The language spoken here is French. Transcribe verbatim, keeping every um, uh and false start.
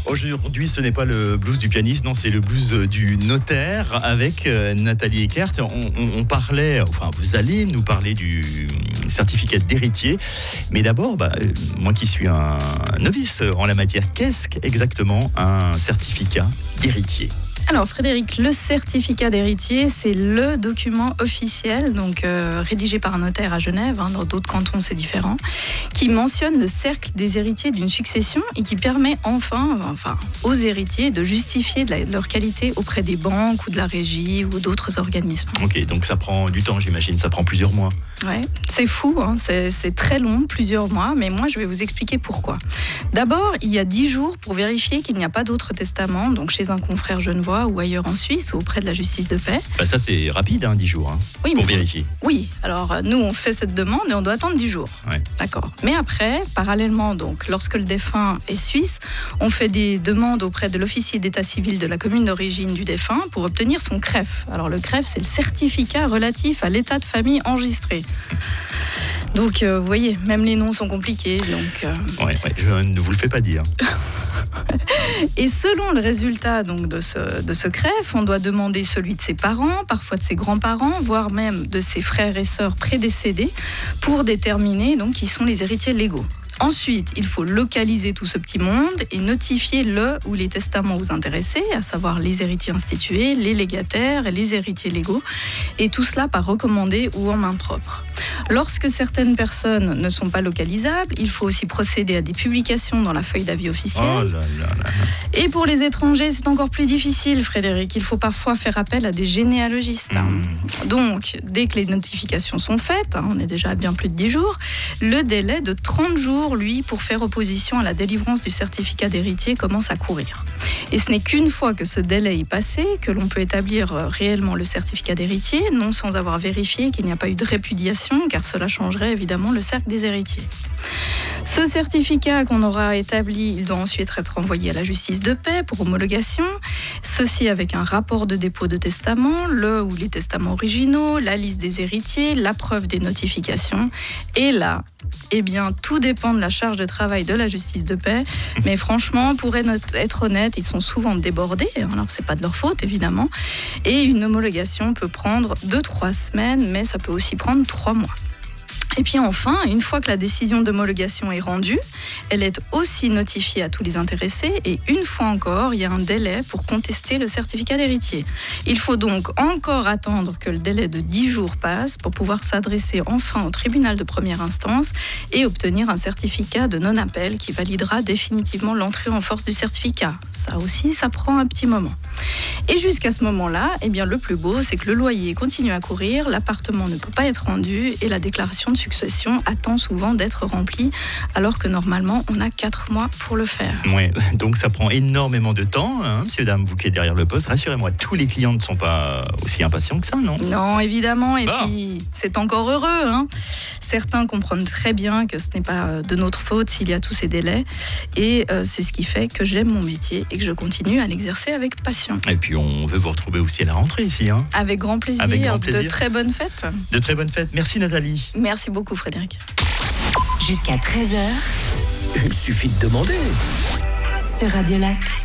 Aujourd'hui, ce n'est pas le blues du pianiste, non, c'est le blues du notaire avec euh, Nathalie Eckert. On, on, on parlait, enfin, vous allez nous parler du certificat d'héritier. Mais d'abord, bah, euh, moi qui suis un novice en la matière, qu'est-ce exactement un certificat d'héritier ? Alors Frédéric, le certificat d'héritier, c'est le document officiel, donc euh, rédigé par un notaire à Genève, hein, dans d'autres cantons c'est différent, qui mentionne le cercle des héritiers d'une succession et qui permet enfin, enfin aux héritiers de justifier de, la, de leur qualité auprès des banques ou de la régie ou d'autres organismes. Ok, donc ça prend du temps, j'imagine, ça prend plusieurs mois. Ouais, c'est fou, hein, c'est, c'est très long, plusieurs mois, mais moi je vais vous expliquer pourquoi. D'abord, il y a dix jours pour vérifier qu'il n'y a pas d'autre testament, donc chez un confrère genevois ou ailleurs en Suisse ou auprès de la justice de paix. Bah ça c'est rapide, hein, dix jours, hein, oui, pour mais vérifier. Oui, alors nous on fait cette demande et on doit attendre dix jours. Ouais. D'accord. Mais après, parallèlement, donc, lorsque le défunt est suisse, on fait des demandes auprès de l'officier d'état civil de la commune d'origine du défunt pour obtenir son C R E F. Alors le C R E F, c'est le certificat relatif à l'état de famille enregistré. Donc, euh, vous voyez, même les noms sont compliqués. Donc, euh... ouais, ouais, je ne vous le fais pas dire. Et selon le résultat donc, de ce, de ce C R E F, on doit demander celui de ses parents, parfois de ses grands-parents, voire même de ses frères et sœurs prédécédés, pour déterminer donc, qui sont les héritiers légaux. Ensuite, il faut localiser tout ce petit monde et notifier le ou les testaments aux intéressés, à savoir les héritiers institués, les légataires et les héritiers légaux, et tout cela par recommandé ou en main propre. Lorsque certaines personnes ne sont pas localisables, il faut aussi procéder à des publications dans la feuille d'avis officielle. Oh là là là. Et pour les étrangers, c'est encore plus difficile, Frédéric. Il faut parfois faire appel à des généalogistes. Mmh. Donc, dès que les notifications sont faites, on est déjà à bien plus de dix jours, le délai de trente jours, lui, pour faire opposition à la délivrance du certificat d'héritier commence à courir. Et ce n'est qu'une fois que ce délai est passé que l'on peut établir réellement le certificat d'héritier, non sans avoir vérifié qu'il n'y a pas eu de répudiation, car cela changerait évidemment le cercle des héritiers. Ce certificat qu'on aura établi, il doit ensuite être envoyé à la justice de paix pour homologation, ceci avec un rapport de dépôt de testament, le ou les testaments originaux, la liste des héritiers, la preuve des notifications. Et là, eh bien, tout dépend de la charge de travail de la justice de paix. Mais franchement, pour être honnête, ils sont souvent débordés. Alors, c'est pas de leur faute, évidemment. Et une homologation peut prendre deux, trois semaines, mais ça peut aussi prendre trois mois. Et puis enfin, une fois que la décision d'homologation est rendue, elle est aussi notifiée à tous les intéressés et une fois encore, il y a un délai pour contester le certificat d'héritier. Il faut donc encore attendre que le délai de dix jours passe pour pouvoir s'adresser enfin au tribunal de première instance et obtenir un certificat de non-appel qui validera définitivement l'entrée en force du certificat. Ça aussi, ça prend un petit moment. Et jusqu'à ce moment-là, eh bien, le plus beau, c'est que le loyer continue à courir, l'appartement ne peut pas être rendu et la déclaration de succession attend souvent d'être remplie, alors que normalement, on a quatre mois pour le faire. Ouais, donc ça prend énormément de temps, hein, monsieur, dame, vous qui êtes derrière le poste. Rassurez-moi, tous les clients ne sont pas aussi impatients que ça, non ? Non, évidemment, et bon. Puis c'est encore heureux. Hein. Certains comprennent très bien que ce n'est pas de notre faute s'il y a tous ces délais, et euh, c'est ce qui fait que j'aime mon métier et que je continue à l'exercer avec passion. Et puis on veut vous retrouver aussi à la rentrée ici. Hein. Avec grand plaisir, avec grand plaisir. De très bonnes fêtes. De très bonnes fêtes. Merci Nathalie. Merci beaucoup Frédéric. Jusqu'à treize heures. Il suffit de demander. Sur Radio Lac.